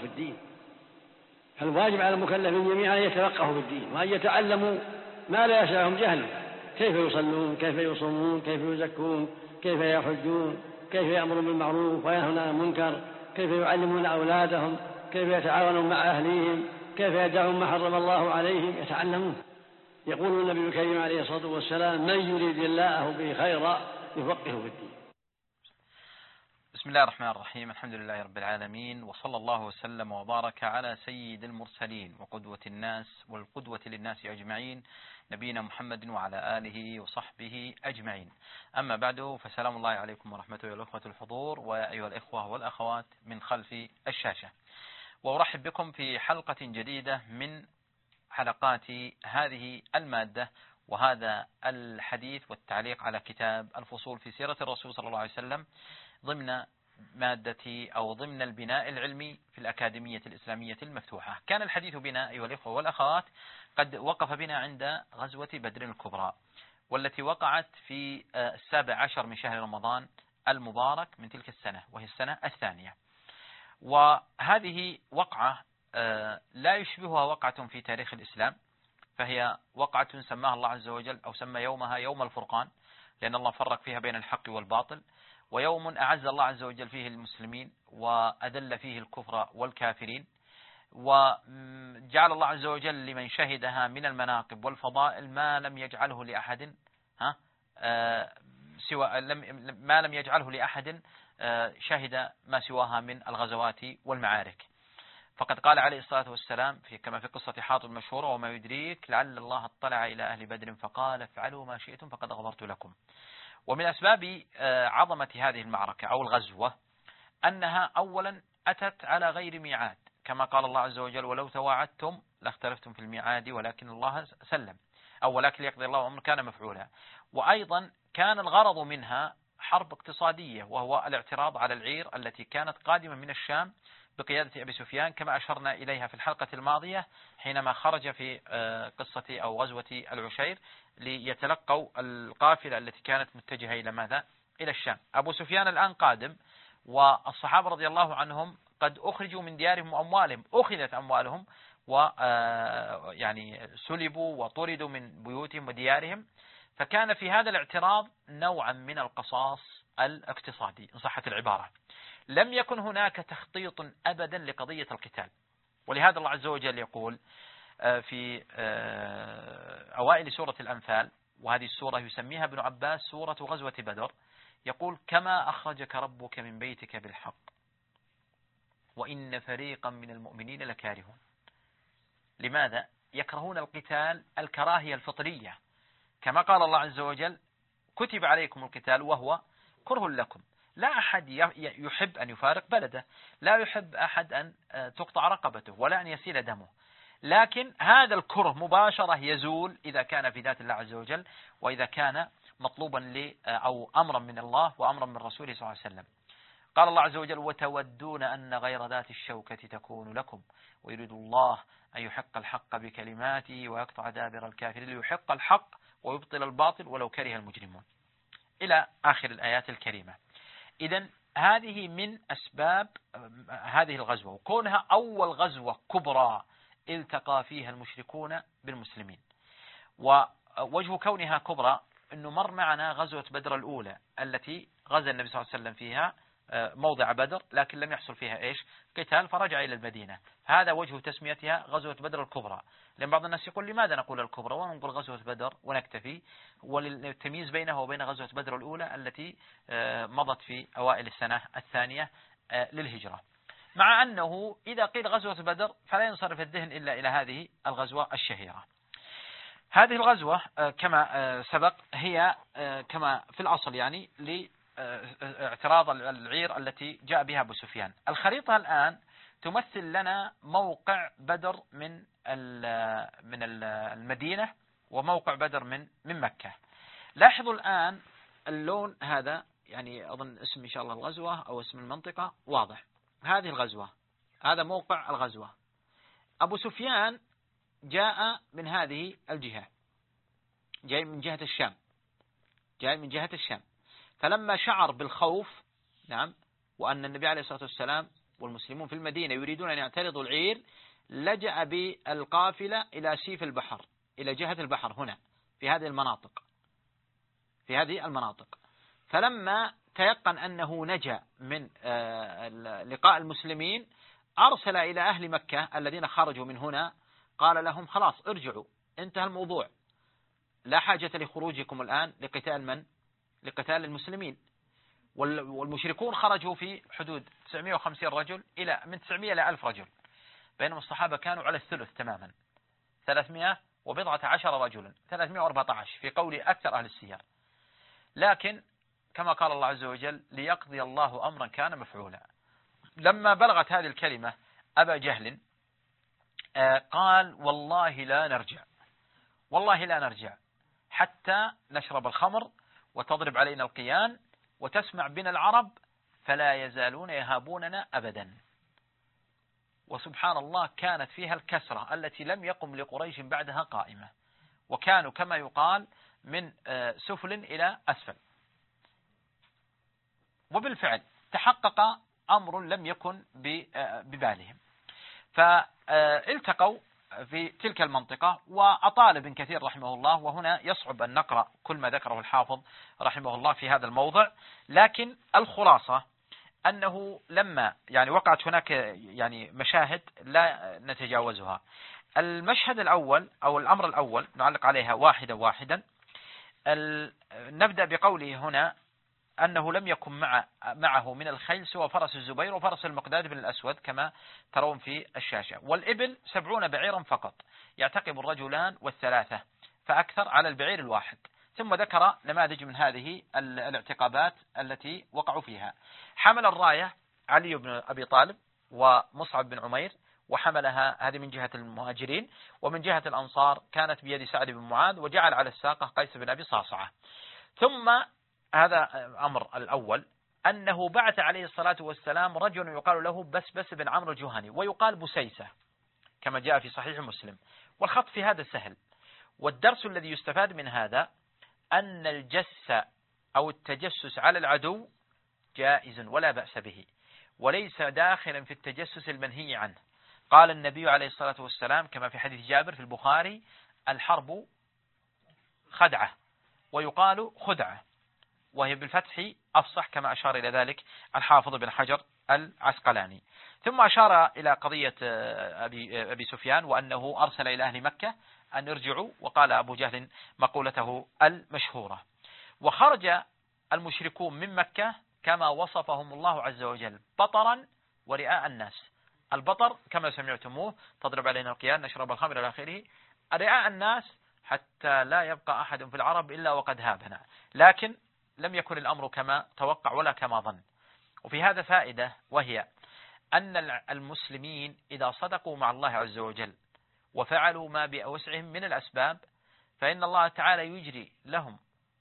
في الدين. فالواجب على المكلفين جميعا أن يتفقهوا في الدين وأن يتعلموا ما لا يسعهم جهله، كيف يصلون، كيف يصومون، كيف يزكون، كيف يحجون، كيف يأمرون بالمعروف وينهون عن المنكر، كيف يعلمون أولادهم، كيف يتعاونون مع أهليهم، كيف يدعون ما حرم الله عليهم، يتعلمون. يقول النبي الكريم عليه الصلاة والسلام: من يريد الله به خيرا يفقهه في الدين. بسم الله الرحمن الرحيم. الحمد لله رب العالمين، وصلى الله وسلم وبارك على سيد المرسلين وقدوة الناس والقدوة للناس أجمعين، نبينا محمد وعلى آله وصحبه أجمعين. أما بعد، فسلام الله عليكم ورحمته والأخوة الحضور وأيها الإخوة والأخوات من خلف الشاشة، وأرحب بكم في حلقة جديدة من حلقات هذه المادة وهذا الحديث والتعليق على كتاب الفصول في سيرة الرسول صلى الله عليه وسلم ضمن مادة أو ضمن البناء العلمي في الأكاديمية الإسلامية المفتوحة. كان الحديث بنا أيها الإخوة والأخوات قد وقف بنا عند غزوة بدر الكبرى، والتي وقعت في 17 من شهر رمضان المبارك من تلك السنة، وهي السنة الثانية. وهذه وقعة لا يشبهها وقعة في تاريخ الإسلام، فهي وقعة سماها الله عز وجل أو سمى يومها يوم الفرقان، لأن الله فرق فيها بين الحق والباطل، ويوم أعز الله عز وجل فيه المسلمين وأذل فيه الكفر والكافرين، وجعل الله عز وجل لمن شهدها من المناقب والفضائل ما لم يجعله لأحد ما لم يجعله لأحد شهد ما سواها من الغزوات والمعارك. فقد قال عليه الصلاة والسلام كما في قصة حاطب المشهورة: وما يدريك لعل الله اطلع إلى أهل بدر فقال افعلوا ما شئتم فقد غفرت لكم. ومن أسباب عظمة هذه المعركة أو الغزوة أنها أولا أتت على غير ميعاد، كما قال الله عز وجل: ولو تواعدتم لاختلفتم في الميعاد ولكن الله سلم، أو ولكن يقضي الله أمر كان مفعولا. وأيضا كان الغرض منها حرب اقتصادية، وهو الاعتراض على العير التي كانت قادمة من الشام بقيادة أبي سفيان، كما أشرنا إليها في الحلقة الماضية حينما خرج في قصة أو غزوة العشير ليتلقوا القافلة التي كانت متجهة إلى ماذا؟ إلى الشام. أبو سفيان الآن قادم، والصحابة رضي الله عنهم قد أخرجوا من ديارهم وأموالهم، أخذت أموالهم ويعني سلبوا وطردوا من بيوتهم وديارهم، فكان في هذا الاعتراض نوعا من القصاص الاقتصادي إن صحت العبارة. لم يكن هناك تخطيط أبدا لقضية القتال، ولهذا الله عز وجل يقول في أوائل سورة الأنفال، وهذه السورة يسميها ابن عباس سورة غزوة بدر، يقول: كما أخرجك ربك من بيتك بالحق وإن فريقا من المؤمنين لكارهون. لماذا؟ يكرهون القتال الكراهية الفطرية، كما قال الله عز وجل: كتب عليكم القتال وهو كره لكم. لا أحد يحب أن يفارق بلده، لا يحب أحد أن تقطع رقبته ولا أن يسيل دمه، لكن هذا الكره مباشرة يزول إذا كان في ذات الله عز وجل، وإذا كان مطلوبا أو أمرا من الله وأمرا من رسوله صلى الله عليه وسلم. قال الله عز وجل: وتودون أن غير ذات الشوكة تكون لكم ويريد الله أن يحق الحق بكلماته ويقطع دابر الكافرين ليحق الحق ويبطل الباطل ولو كره المجرمون، إلى آخر الآيات الكريمة. إذن هذه من أسباب هذه الغزوة، وكونها أول غزوة كبرى التقى فيها المشركون بالمسلمين. ووجه كونها كبرى أنه مر معنا غزوة بدر الأولى التي غزا النبي صلى الله عليه وسلم فيها موضع بدر، لكن لم يحصل فيها قتال، فرجع إلى المدينة. هذا وجه تسميتها غزوة بدر الكبرى. لأن بعض الناس يقول: لماذا نقول الكبرى ونقول غزوة بدر ونكتفي؟ وللتمييز بينها وبين غزوة بدر الأولى التي مضت في أوائل السنة الثانية للهجرة. مع أنه إذا قيل غزوة بدر فلا ينصرف الذهن إلا إلى هذه الغزوة الشهيرة. هذه الغزوة كما سبق هي كما في الأصل يعني لاعتراض العير التي جاء بها أبو سفيان. الخريطة الآن تمثل لنا موقع بدر من المدينة وموقع بدر من مكة. لاحظوا الآن اللون هذا، يعني أظن اسم إن شاء الله الغزوة أو اسم المنطقة واضح. هذه الغزوة، هذا موقع الغزوة. أبو سفيان جاء من هذه الجهة، جاي من جهة الشام، جاي من جهة الشام. فلما شعر بالخوف، نعم، وأن النبي عليه الصلاة والسلام والمسلمون في المدينة يريدون أن يعترضوا العير، لجأ بالقافلة إلى سيف البحر، إلى جهة البحر هنا في هذه المناطق. فلما تيقن أنه نجا من لقاء المسلمين أرسل إلى أهل مكة الذين خرجوا من هنا، قال لهم خلاص ارجعوا، انتهى الموضوع، لا حاجة لخروجكم الآن لقتال من؟ لقتال المسلمين. والمشركون خرجوا في حدود 950 رجل من 900 إلى 1000 رجل، بينما الصحابة كانوا على الثلث تماما، 310 رجلا، 314 في قول أكثر أهل السير. لكن كما قال الله عز وجل ليقضي الله أمرا كان مفعولا. لما بلغت هذه الكلمة أبا جهل قال والله لا نرجع حتى نشرب الخمر وتضرب علينا القيان وتسمع بنا العرب فلا يزالون يهابوننا أبدا. وسبحان الله كانت فيها الكسرة التي لم يقم لقريش بعدها قائمة، وكانوا كما يقال من سفل إلى أسفل. وبالفعل تحقق أمر لم يكن ببالهم، فالتقوا في تلك المنطقة. وأطال ابن كثير رحمه الله، وهنا يصعب أن نقرأ كل ما ذكره الحافظ رحمه الله في هذا الموضع، لكن الخلاصة أنه لما وقعت هناك مشاهد لا نتجاوزها. المشهد الأول أو الأمر الأول نعلق عليها واحدا. نبدأ بقوله هنا أنه لم يكن معه من الخيل سوى فرس الزبير وفرس المقداد بن الأسود كما ترون في الشاشة، والإبل 70 بعيرا فقط، يعتقب الرجلان والثلاثة فأكثر على البعير الواحد. ثم ذكر نماذج من هذه الاعتقابات التي وقعوا فيها. حمل الراية علي بن أبي طالب ومصعب بن عمير، وحملها هذه من جهة المهاجرين، ومن جهة الأنصار كانت بيد سعد بن معاذ، وجعل على الساقة قيس بن أبي صعصعة. ثم هذا الأمر الأول، أنه بعث عليه الصلاة والسلام رجل يقال له بسبس بن عمرو الجهني، ويقال بسيسة كما جاء في صحيح مسلم. والخط في هذا سهل. والدرس الذي يستفاد من هذا أن الجس أو التجسس على العدو جائز ولا بأس به، وليس داخلا في التجسس المنهي عنه. قال النبي عليه الصلاة والسلام كما في حديث جابر في البخاري: الحرب خدعة، ويقال خدعة، وهي بالفتح أفصح كما أشار إلى ذلك الحافظ بن حجر العسقلاني. ثم أشار إلى قضية أبي سفيان، وأنه أرسل إلى أهل مكة أن يرجعوا، وقال أبو جهل مقولته المشهورة. وخرج المشركون من مكة كما وصفهم الله عز وجل: بطرا ورئاء الناس. البطر كما سمعتموه: تضرب علينا القيان، نشرب الخمر إلى آخره. رئاء الناس حتى لا يبقى أحد في العرب إلا وقد هابنا. لكن لم يكن الأمر كما توقع ولا كما ظن. وفي هذا فائدة، وهي أن المسلمين إذا صدقوا مع الله عز وجل وفعلوا ما بأوسعهم من الأسباب، فإن الله تعالى يجري لهم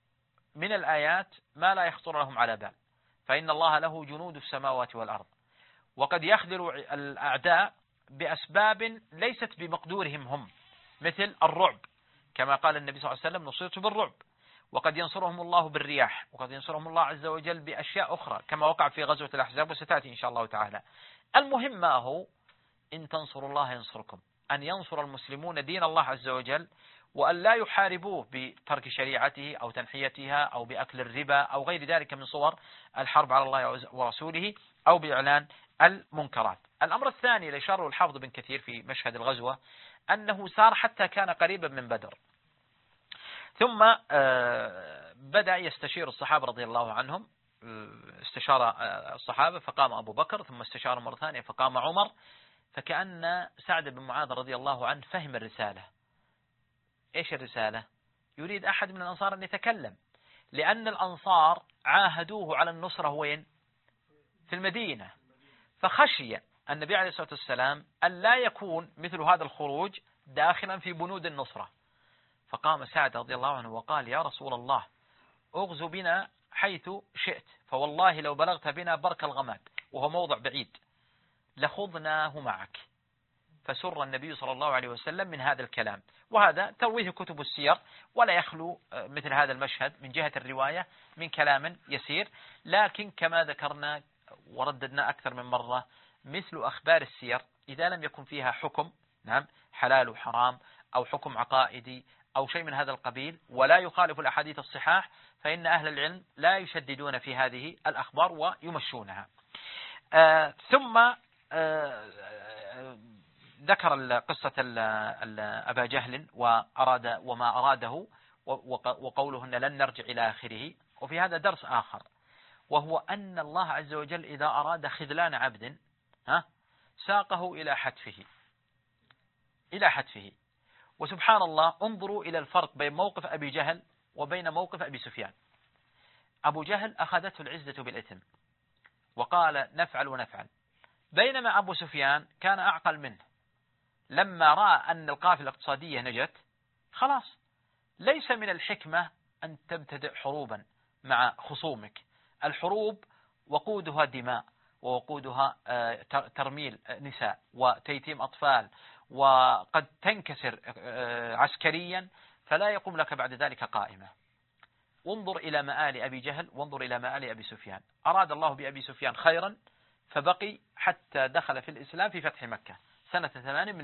من الآيات ما لا يخطر لهم على بال، فإن الله له جنود السماوات والأرض. وقد يخذل الأعداء بأسباب ليست بمقدورهم هم، مثل الرعب، كما قال النبي صلى الله عليه وسلم: نصرت بالرعب. وقد ينصرهم الله بالرياح، وقد ينصرهم الله عز وجل بأشياء أخرى كما وقع في غزوة الأحزاب، وستأتي إن شاء الله تعالى. المهم ما هو: إن تنصروا الله ينصركم، أن ينصر المسلمون دين الله عز وجل، وأن لا يحاربوه بترك شريعته أو تنحيتها أو بأكل الربا أو غير ذلك من صور الحرب على الله ورسوله أو بإعلان المنكرات. الأمر الثاني اللي أشاره الحافظ بن كثير في مشهد الغزوة أنه سار حتى كان قريبا من بدر، ثم بدأ يستشير الصحابة رضي الله عنهم. استشار الصحابة فقام أبو بكر، ثم استشار مرة ثانية فقام عمر. فكأن سعد بن معاذ رضي الله عنه فهم الرسالة. إيش الرسالة؟ يريد أحد من الأنصار أن يتكلم، لأن الأنصار عاهدوه على النصرة وين؟ في المدينة. فخشي النبي عليه الصلاة والسلام أن لا يكون مثل هذا الخروج داخلا في بنود النصرة. فقام سعد رضي الله عنه وقال: يا رسول الله، اغزو بنا حيث شئت، فوالله لو بلغت بنا برك الغماد، وهو موضع بعيد، لخضناه معك. فسر النبي صلى الله عليه وسلم من هذا الكلام. وهذا ترويه كتب السير، ولا يخلو مثل هذا المشهد من جهة الرواية من كلام يسير. لكن كما ذكرنا ورددنا أكثر من مرة، مثل أخبار السير إذا لم يكن فيها حكم نعم حلال وحرام أو حكم عقائدي أو شيء من هذا القبيل ولا يخالف الأحاديث الصحاح، فإن أهل العلم لا يشددون في هذه الأخبار ويمشونها. ثم ذكر قصة أبا جهل وما أراده وقوله أن لن نرجع إلى آخره. وفي هذا درس آخر، وهو أن الله عز وجل إذا أراد خذلان عبد ساقه إلى حتفه. وسبحان الله، انظروا إلى الفرق بين موقف أبي جهل وبين موقف أبي سفيان. أبو جهل أخذته العزة بالإثم وقال نفعل ونفعل، بينما أبو سفيان كان أعقل منه، لما رأى أن القافلة الاقتصادية نجت خلاص، ليس من الحكمة أن تبتدئ حروبا مع خصومك. الحروب وقودها دماء، ووقودها ترميل نساء وتيتيم أطفال، وقد تنكسر عسكريا، فلا يقوم لك بعد ذلك قائمة. وانظر إلى مآل أبي جهل وانظر إلى مآل أبي سفيان. أراد الله بأبي سفيان خيرا فبقي حتى دخل في الإسلام في فتح مكة سنة 8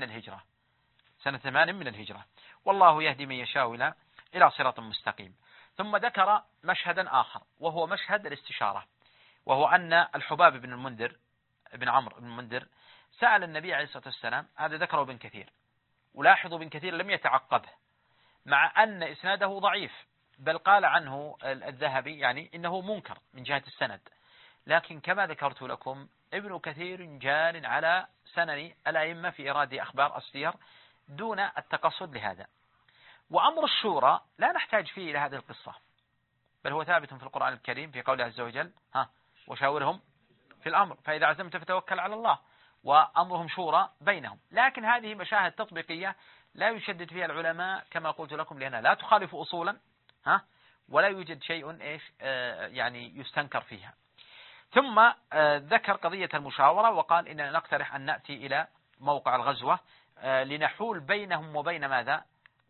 من الهجرة. والله يهدي من يشاء إلى صراط مستقيم. ثم ذكر مشهدا آخر، وهو مشهد الاستشارة، وهو أن الحباب بن المنذر بن عمرو بن المنذر سأل النبي عليه الصلاة والسلام. هذا ذكره ابن كثير، ولاحظوا ابن كثير لم يتعقبه مع أن إسناده ضعيف، بل قال عنه الذهبي يعني إنه منكر من جهة السند، لكن كما ذكرت لكم ابن كثير جار على سنن الأئمة في إيراد أخبار السير دون التقصد لهذا. وأمر الشورى لا نحتاج فيه إلى هذه القصة، بل هو ثابت في القرآن الكريم في قوله عز وجل وشاورهم في الأمر فإذا عزمت فتوكل على الله، وأمرهم شورى بينهم. لكن هذه مشاهد تطبيقية لا يشدد فيها العلماء كما قلت لكم، لأنها لا تخالف أصولا ولا يوجد شيء يعني يستنكر فيها. ثم ذكر قضية المشاورة وقال إننا نقترح أن نأتي إلى موقع الغزوة لنحول بينهم وبين ماذا؟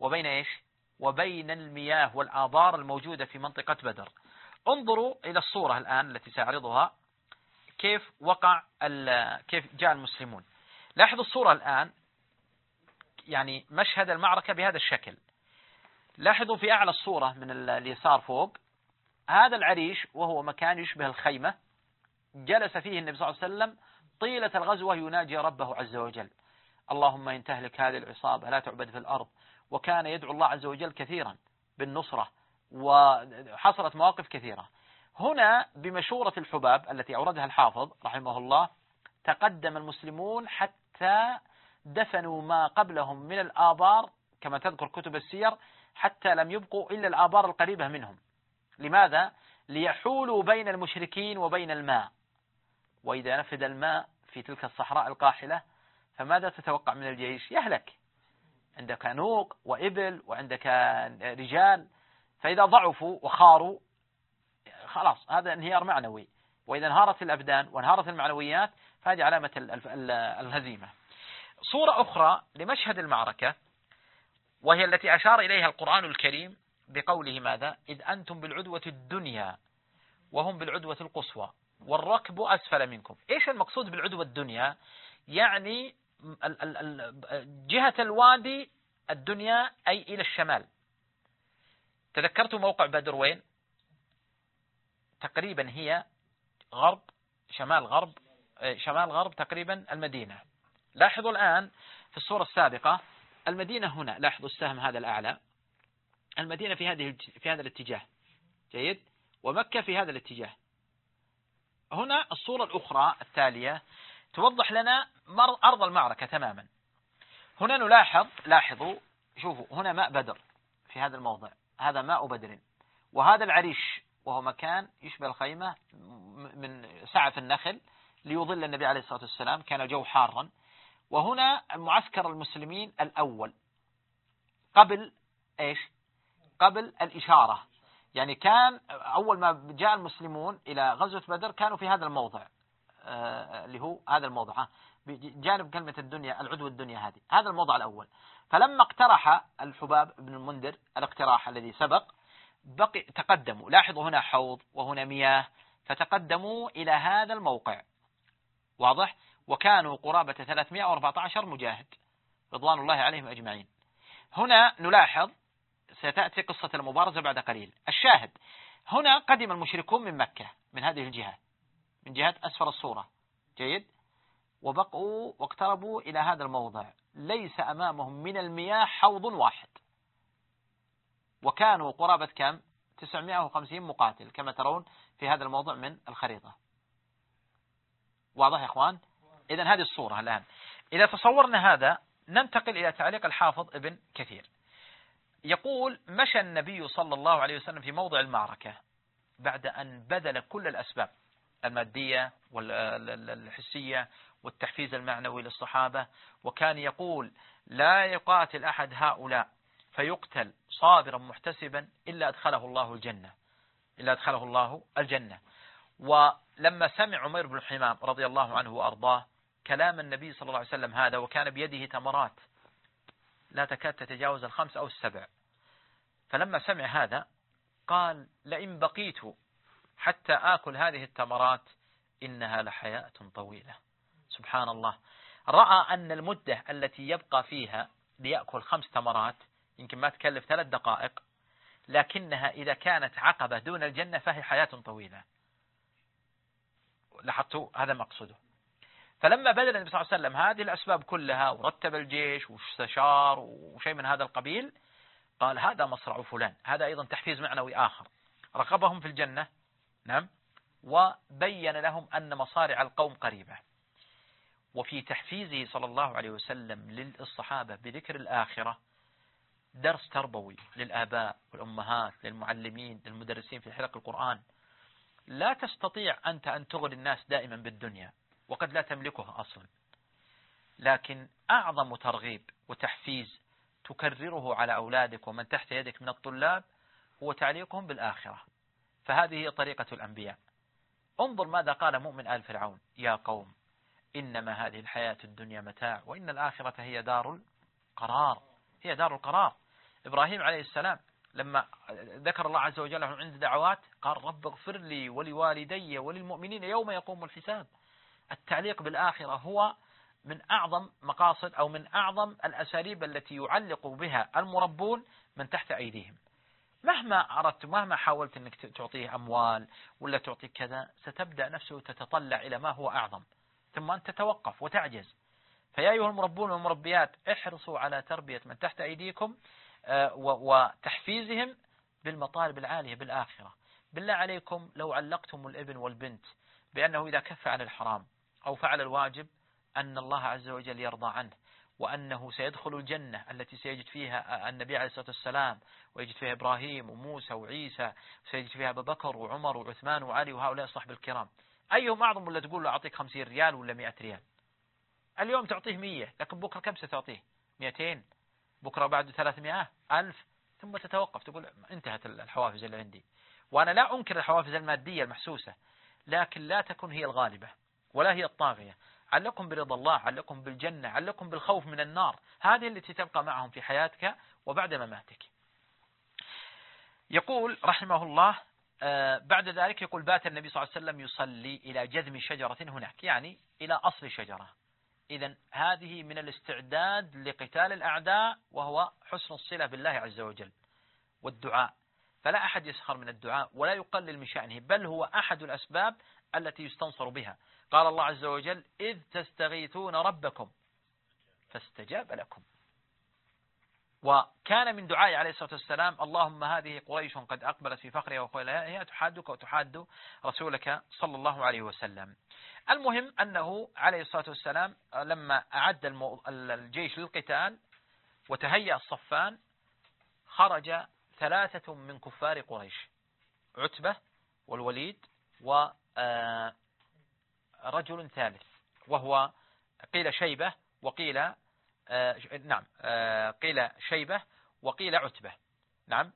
وبين المياه والآبار الموجودة في منطقة بدر. انظروا إلى الصورة الآن التي سأعرضها، كيف جاء المسلمون. لاحظوا الصورة الآن، يعني مشهد المعركة بهذا الشكل. لاحظوا في أعلى الصورة من اليسار فوق هذا العريش، وهو مكان يشبه الخيمة، جلس فيه النبي صلى الله عليه وسلم طيلة الغزوة يناجي ربه عز وجل: اللهم إن تهلك هذه العصابة لا تعبد في الأرض. وكان يدعو الله عز وجل كثيرا بالنصرة، وحصلت مواقف كثيرة. هنا بمشورة الحباب التي أوردها الحافظ رحمه الله، تقدم المسلمون حتى دفنوا ما قبلهم من الآبار كما تذكر كتب السير، حتى لم يبقوا إلا الآبار القريبة منهم. لماذا؟ ليحولوا بين المشركين وبين الماء. وإذا نفد الماء في تلك الصحراء القاحلة فماذا تتوقع من الجيش؟ يهلك. عندك نوق وإبل وعندك رجال، فإذا ضعفوا وخاروا خلاص هذا انهيار معنوي، وإذا انهارت الأبدان وانهارت المعنويات فهذه علامة الهزيمة. صورة أخرى لمشهد المعركة، وهي التي أشار إليها القرآن الكريم بقوله ماذا؟ إذ أنتم بالعدوة الدنيا وهم بالعدوة القصوى والركب أسفل منكم. إيش المقصود بالعدوة الدنيا؟ يعني جهة الوادي الدنيا أي إلى الشمال. تذكرتوا موقع بدر وين؟ تقريبا هي غرب شمال غرب تقريبا المدينة. لاحظوا الآن في الصورة السابقة المدينة هنا، لاحظوا السهم هذا الأعلى، المدينة في هذا الاتجاه، جيد، ومكة في هذا الاتجاه. هنا الصورة الأخرى التالية توضح لنا أرض المعركة تماما. هنا لاحظوا شوفوا هنا ماء بدر في هذا الموضع، هذا ماء بدر، وهذا العريش وهو مكان يشبه الخيمة من سعف النخل ليظل النبي عليه الصلاة والسلام، كان الجو حارا. وهنا معسكر المسلمين الأول قبل الإشارة، يعني كان أول ما جاء المسلمون إلى غزوة بدر كانوا في هذا الموضع اللي هو هذا الموضع بجانب كلمة الدنيا، العدوة الدنيا، هذا الموضع الأول. فلما اقترح الحباب بن المنذر الاقتراح الذي سبق تقدموا. لاحظوا هنا حوض وهنا مياه، فتقدموا إلى هذا الموقع، واضح. وكانوا قرابة 314 مجاهد رضوان الله عليهم أجمعين. هنا نلاحظ ستأتي قصة المبارزة بعد قليل. الشاهد هنا قدم المشركون من مكة من هذه الجهة، من جهة أسفل الصورة، جيد، وبقوا واقتربوا إلى هذا الموضع، ليس أمامهم من المياه حوض واحد، وكانوا قرابة كم؟ 950 مقاتل كما ترون في هذا الموضع من الخريطة. واضح يا إخوان؟ إذن هذه الصورة الآن. إذا تصورنا هذا ننتقل إلى تعليق الحافظ ابن كثير. يقول: مشى النبي صلى الله عليه وسلم في موضع المعركة بعد أن بذل كل الأسباب المادية والحسية والتحفيز المعنوي للصحابة، وكان يقول: لا يقاتل أحد هؤلاء فيقتل صابرا محتسبا إلا أدخله الله الجنة، إلا أدخله الله الجنة. ولما سمع عمير بن الحمام رضي الله عنه وأرضاه كلام النبي صلى الله عليه وسلم هذا، وكان بيده تمرات لا تكاد تتجاوز 5 أو 7، فلما سمع هذا قال: لئن بقيت حتى آكل هذه التمرات إنها لحياة طويلة. سبحان الله، رأى أن المدة التي يبقى فيها ليأكل 5 تمرات يمكن ما تكلف 3 دقائق، لكنها إذا كانت عقبة دون الجنة فهي حياة طويلة. لاحظتوا هذا مقصده. فلما بذل النبي صلى الله عليه وسلم هذه الأسباب كلها ورتب الجيش واستشار وشيء من هذا القبيل، قال: هذا مصرع فلان. هذا أيضا تحفيز معنوي آخر، رغبهم في الجنة، نعم، وبين لهم أن مصارع القوم قريبة. وفي تحفيزه صلى الله عليه وسلم للصحابة بذكر الآخرة درس تربوي للآباء والأمهات، للمعلمين، للمدرسين في حلق القرآن. لا تستطيع أنت أن تغري الناس دائما بالدنيا وقد لا تملكها أصلا، لكن أعظم ترغيب وتحفيز تكرره على أولادك ومن تحت يدك من الطلاب هو تعليقهم بالآخرة. فهذه هي طريقة الأنبياء. انظر ماذا قال مؤمن آل فرعون: يا قوم إنما هذه الحياة الدنيا متاع وإن الآخرة هي دار القرار، هي دار القرار. إبراهيم عليه السلام لما ذكر الله عز وجل عند دعوات قال: رب اغفر لي ولوالدي وللمؤمنين يوم يقوم الحساب. التعليق بالآخرة هو من أعظم مقاصد أو من أعظم الأساليب التي يعلق بها المربون من تحت أيديهم. مهما أردت، مهما حاولت أنك تعطيه أموال ولا تعطيه كذا، ستبدأ نفسه تتطلع إلى ما هو أعظم، ثم أنت تتوقف وتعجز. فيا أيها المربون والمربيات احرصوا على تربية من تحت أيديكم وتحفيزهم بالمطالب العالية بالآخرة. بالله عليكم لو علقتم الابن والبنت بأنه إذا كف عن الحرام أو فعل الواجب أن الله عز وجل يرضى عنه، وأنه سيدخل الجنة التي سيجد فيها النبي عليه الصلاة والسلام ويجد فيها إبراهيم وموسى وعيسى، سيجد فيها أبو بكر وعمر وعثمان وعلي وهؤلاء الصحب الكرام، أيهم أعظم ولا تقول له أعطيك 50 ريال ولا 100 ريال؟ اليوم تعطيه 100، لكن بكرة كم ستعطيه؟ 200، بكرة بعد 300، 1000، ثم تتوقف تقول انتهت الحوافز اللي عندي. وأنا لا أنكر الحوافز المادية المحسوسة، لكن لا تكون هي الغالبة ولا هي الطاغية. علقهم برضا الله، علقهم بالجنة، علقهم بالخوف من النار، هذه التي تبقى معهم في حياتك وبعد مماتك. يقول رحمه الله بعد ذلك، يقول: بات النبي صلى الله عليه وسلم يصلي إلى جذم شجرة هناك، يعني إلى أصل شجرة. إذن هذه من الاستعداد لقتال الأعداء، وهو حسن الصلة بالله عز وجل والدعاء. فلا أحد يسخر من الدعاء ولا يقلل من شأنه، بل هو أحد الأسباب التي يستنصر بها. قال الله عز وجل: إذ تستغيثون ربكم فاستجاب لكم. وكان من دعائه عليه الصلاة والسلام: اللهم هذه قريش قد أقبلت في فخرها وخيلها تحادك وتحاد رسولك صلى الله عليه وسلم. المهم أنه عليه الصلاة والسلام لما أعد الجيش للقتال وتهيأ الصفان، خرج 3 من كفار قريش: عتبة والوليد ورجل ثالث وهو قيل شيبة وقيل قيل شيبة وقيل عتبة. نعم.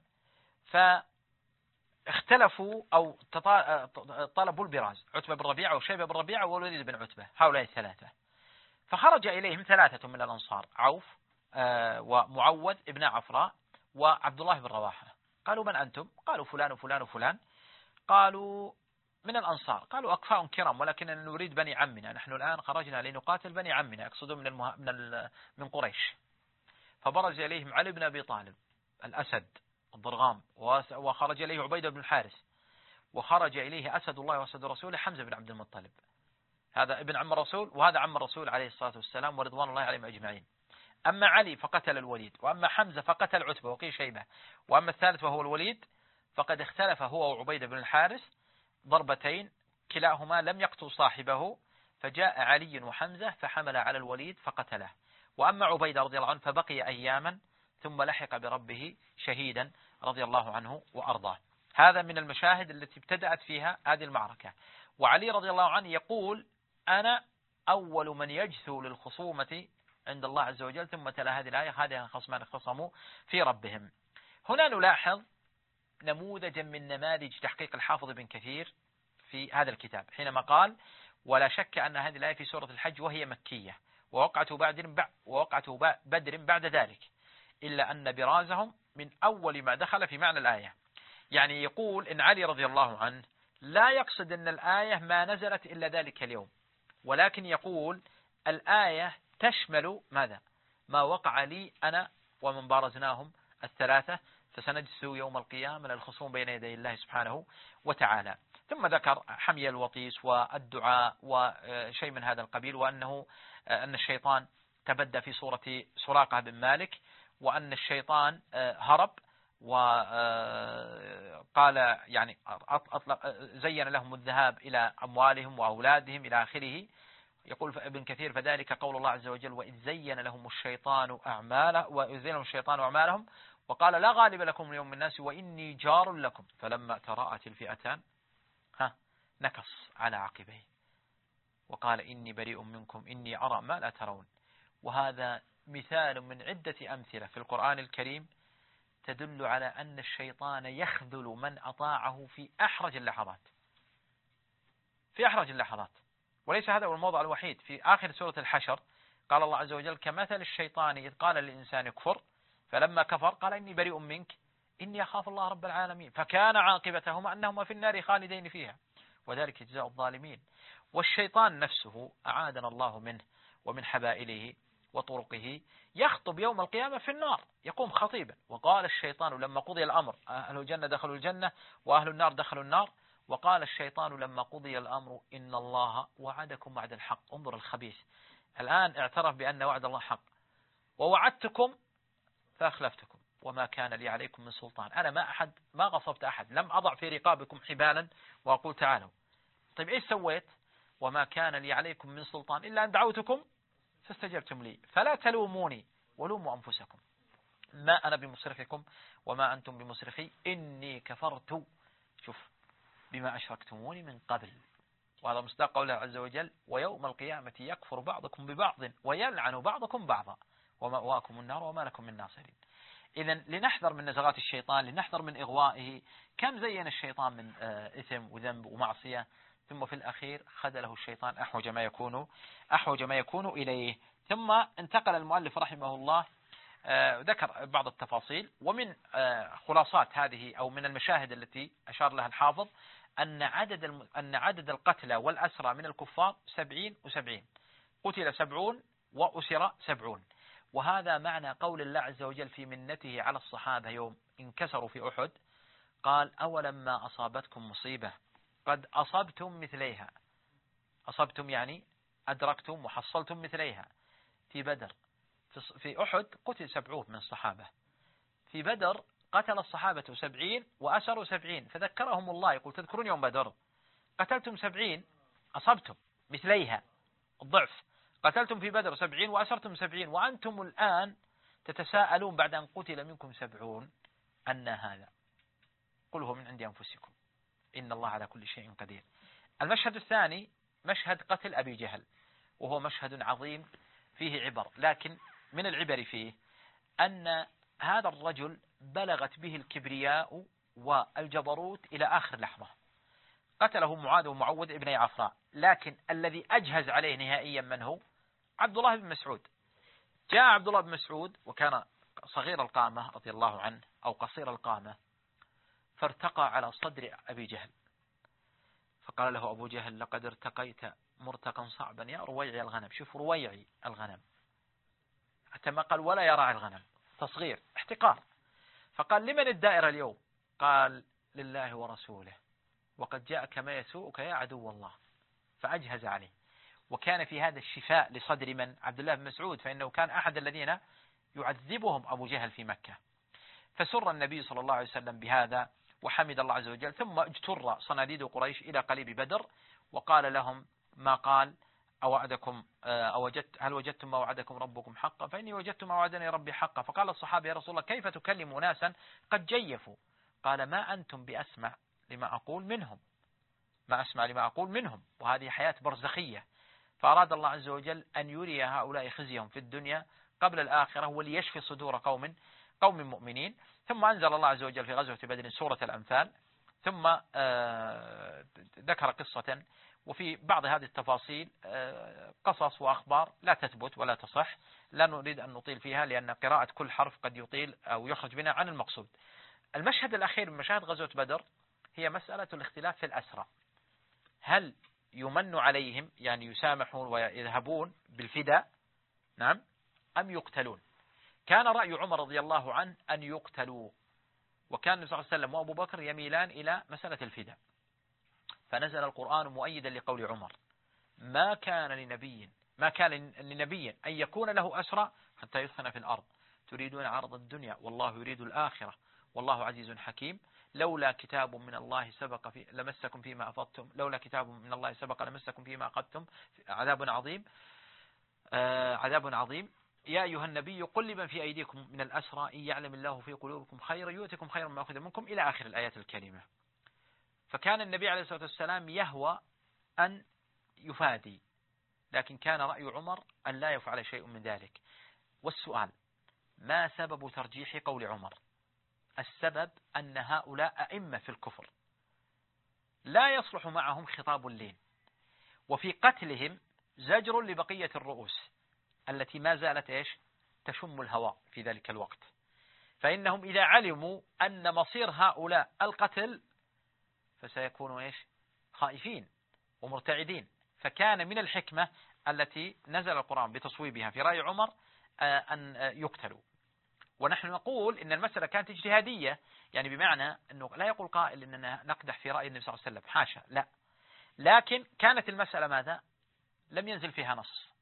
فاختلفوا أو طلبوا البراز: عتبة بن ربيعة وشيبة بن ربيعة والوليد بن عتبة، هؤلاء 3. فخرج إليهم 3 من الأنصار: عوف ومعوذ ابن عفراء وعبد الله بن رواحة. قالوا: من أنتم؟ قالوا: فلان وفلان وفلان. قالوا: من الأنصار، قالوا أكفاء كرام ولكننا نريد بني عمنا، نحن الآن خرجنا لنقاتل بني عمنا، يقصدون من قريش. فبرز إليهم علي بن أبي طالب الأسد الضرغام، وخرج إليه عبيدة بن الحارث، وخرج إليه أسد الله وأسد رسوله حمزة بن عبد المطلب، هذا ابن عم الرسول وهذا عم الرسول عليه الصلاة والسلام ورضوان الله عليهم أجمعين. أما علي فقتل الوليد، وأما حمزة فقتل عتبة وقيل شيبة، وأما الثالث وهو الوليد فقد اختلف هو وعبيدة بن الحارث ضربتين كلاهما لم يقتل صاحبه، فجاء علي وحمزة فحمل على الوليد فقتله. وأما عبيدة رضي الله عنه فبقي أياما ثم لحق بربه شهيدا رضي الله عنه وأرضاه. هذا من المشاهد التي ابتدأت فيها هذه المعركة. وعلي رضي الله عنه يقول أنا أول من يجثو للخصومة عند الله عز وجل، ثم تلا هذه الآية هذه خصمان اختصموا في ربهم. هنا نلاحظ نموذجا من نماذج تحقيق الحافظ بن كثير في هذا الكتاب حينما قال ولا شك أن هذه الآية في سورة الحج وهي مكية، ووقعة بدر بعد ذلك، إلا أن برازهم من أول ما دخل في معنى الآية. يعني يقول إن علي رضي الله عنه لا يقصد أن الآية ما نزلت إلا ذلك اليوم، ولكن يقول الآية تشمل ماذا؟ ما وقع لي أنا ومن بارزناهم الثلاثة فسنجثو يوم القيامة للخصوم بين يدي الله سبحانه وتعالى. ثم ذكر حمي الوطيس والدعاء وشيء من هذا القبيل، وأن الشيطان تبدى في صورة سراقة بن مالك، وأن الشيطان هرب وقال يعني أطلق زين لهم الذهاب إلى أموالهم وأولادهم إلى آخره. يقول ابن كثير فذلك قول الله عز وجل وإذ زين لهم الشيطان أعمالهم وقال لا غالب لكم اليوم من الناس وإني جار لكم فلما تراءت الفئتان نكص على عقبيه وقال إني بريء منكم إني أرى ما لا ترون. وهذا مثال من عدة أمثلة في القرآن الكريم تدل على أن الشيطان يخذل من أطاعه في أحرج اللحظات. وليس هذا هو الموضع الوحيد. في آخر سورة الحشر قال الله عز وجل كمثل الشيطان إذ قال للإنسان كفر فلما كفر قال إني بريء منك إني أخاف الله رب العالمين فكان عاقبتهما أنهما في النار خالدين فيها وذلك جزاء الظالمين. والشيطان نفسه أعاذنا الله منه ومن حبائله وطرقه يخطب يوم القيامة في النار، يقوم خطيبا وقال الشيطان لما قضي الأمر أهل الجنة دخلوا الجنة وأهل النار دخلوا النار، وقال الشيطان لما قضي الأمر إن الله وعدكم وعد الحق. انظر الخبيث الآن اعترف بأن وعد الله حق، ووعدتكم فأخلفتكم وما كان لي عليكم من سلطان، أنا ما غصبت أحد، لم أضع في رقابكم حبالا وأقول تعالوا. طيب إيش سويت؟ وما كان لي عليكم من سلطان إلا أن دعوتكم فاستجبتم لي فلا تلوموني ولوموا أنفسكم ما أنا بمصرخكم وما أنتم بمصرخي إني كفرت شوف بما أشركتموني من قبل. وهذا مصداق قوله عز وجل ويوم القيامة يكفر بعضكم ببعض ويلعن بعضكم بعضا ومأواكم النار وما لكم من ناصرين. إذن لنحذر من نزغات الشيطان، لنحذر من إغوائه. كم زين الشيطان من إثم وذنب ومعصية، ثم في الأخير خذله الشيطان أحوج ما يكون إليه. ثم انتقل المؤلف رحمه الله ذكر بعض التفاصيل، ومن خلاصات هذه أو من المشاهد التي أشار لها الحافظ أن عدد القتلى والأسرى من الكفار 70 و70، قتل 70 وأسر 70. وهذا معنى قول الله عز وجل في منته على الصحابة يوم انكسروا في أحد قال أولما أصابتكم مصيبة قد أصبتم مثليها، أصبتم يعني أدركتم وحصلتم مثليها في بدر. في أحد قتل 70 من الصحابة، في بدر قتل الصحابة 70 وأسروا 70، فذكرهم الله يقول تذكرون يوم بدر قتلتم 70 أصبتم مثليها الضعف، قتلتم في بدر 70 وأسرتم 70، وأنتم الآن تتساءلون بعد أن قتل منكم 70 أن هذا، قل هو من عند أنفسكم إن الله على كل شيء قدير. المشهد الثاني مشهد قتل أبي جهل، وهو مشهد عظيم فيه عبر، لكن من العبر فيه أن هذا الرجل بلغت به الكبرياء والجبروت إلى آخر لحظة. قتله معاذ ومعوذ ابني عفراء، لكن الذي أجهز عليه نهائيا من هو؟ عبد الله بن مسعود. جاء عبد الله بن مسعود وكان صغير القامة رضي الله عنه أو قصير القامة، فارتقى على صدر أبي جهل فقال له أبو جهل لقد ارتقيت مرتقا صعبا يا رويعي الغنم. شوف رويعي الغنم، حتى ما قال ولا يراعي الغنم، تصغير احتقار. فقال لمن الدائرة اليوم؟ قال لله ورسوله، وقد جاءك ما يسوءك يا عدو الله. فأجهز عليه. وكان في هذا الشفاء لصدر من؟ عبد الله بن مسعود، فإنه كان أحد الذين يعذبهم أبو جهل في مكة. فسر النبي صلى الله عليه وسلم بهذا وحمد الله عز وجل، ثم اجتر صناديد قريش إلى قليب بدر وقال لهم ما قال: هل وجدتم ما وعدكم ربكم حقا؟ فإني وجدت ما وعدني ربي حقا. فقال الصحابة: يا رسول الله كيف تكلم ناسا قد جيفوا؟ قال: ما أنتم بأسمع لما أقول منهم، ما أسمع لما أقول منهم، وهذه حياة برزخية. فأراد الله عز وجل أن يري هؤلاء خزيهم في الدنيا قبل الآخرة، وليشفي صدور قوم مؤمنين. ثم أنزل الله عز وجل في غزوة بدر سورة الأنفال، ثم ذكر قصة، وفي بعض هذه التفاصيل قصص وأخبار لا تثبت ولا تصح، لا نريد أن نطيل فيها لأن قراءة كل حرف قد يطيل أو يخرج بنا عن المقصود. المشهد الأخير من مشاهد غزوة بدر هي مسألة الاختلاف في الأسرى. هل يمن عليهم، يعني يسامحون ويذهبون بالفداء، نعم، أم يقتلون؟ كان رأي عمر رضي الله عنه أن يقتلوا، وكان النبي صلى الله عليه وسلم وأبو بكر يميلان إلى مسألة الفداء. فنزل القرآن مؤيدا لقول عمر: ما كان لنبي أن يكون له أسرى حتى يثخن في الأرض، تريدون عرض الدنيا والله يريد الآخرة والله عزيز حكيم، لولا كتاب من الله سبق لمسكم فيما أفضتم، لولا كتاب من الله سبق لمسكم فيما أخذتم عذاب عظيم. يا أيها النبي قل لمن في أيديكم من الأسرى إن يعلم الله في قلوبكم خيرا يؤتكم خيرا مما أخذ منكم، إلى آخر الآيات الكريمة. فكان النبي عليه الصلاة والسلام يهوى أن يفادي، لكن كان رأي عمر أن لا يفعل شيء من ذلك. والسؤال: ما سبب ترجيح قول عمر؟ السبب أن هؤلاء أئمة في الكفر لا يصلح معهم خطاب اللين، وفي قتلهم زجر لبقية الرؤوس التي ما زالت تشم الهواء في ذلك الوقت. فإنهم إذا علموا أن مصير هؤلاء القتل فسيكونوا خائفين ومرتعدين. فكان من الحكمة التي نزل القرآن بتصويبها في رأي عمر أن يقتلوا. ونحن نقول إن المسألة كانت اجتهادية، يعني بمعنى أنه لا يقول قائل إننا نقدح في رأي النبي صلى الله عليه وسلم، حاشا، لا، لكن كانت المسألة ماذا؟ لم ينزل فيها